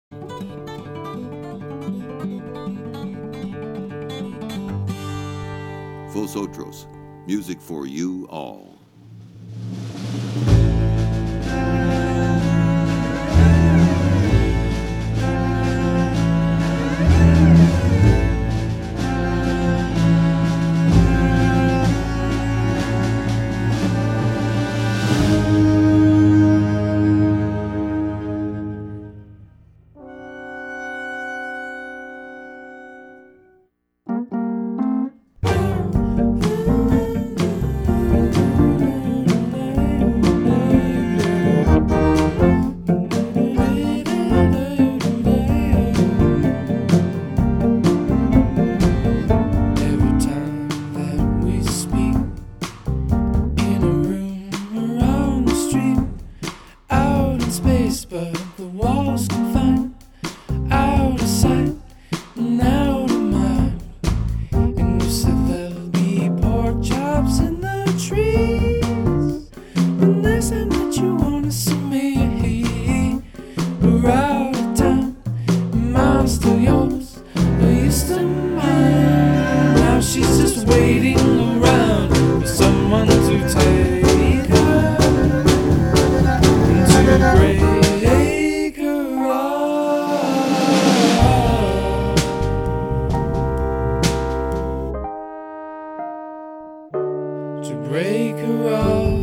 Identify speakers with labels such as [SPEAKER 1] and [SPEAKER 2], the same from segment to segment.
[SPEAKER 1] Vosotros, music for you all.
[SPEAKER 2] But the walls confined, out of sight and out of mind. And you said there'll be pork chops in the trees. And they said that you wanna see me. We're out of time, and I'm still yours, but you're still mine. Now she's just waiting around for someone to take her and to break. To break her off.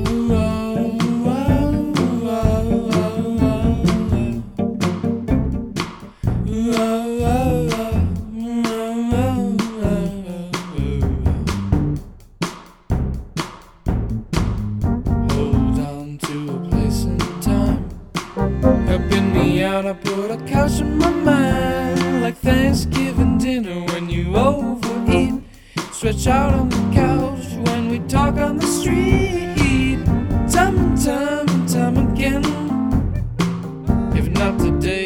[SPEAKER 2] Hold on to a place and time, helping me out. I put a couch in my mind, like Thanksgiving dinner when you overeat. Stretch out on the couch when we talk on the street. Time and time and time again. If not today,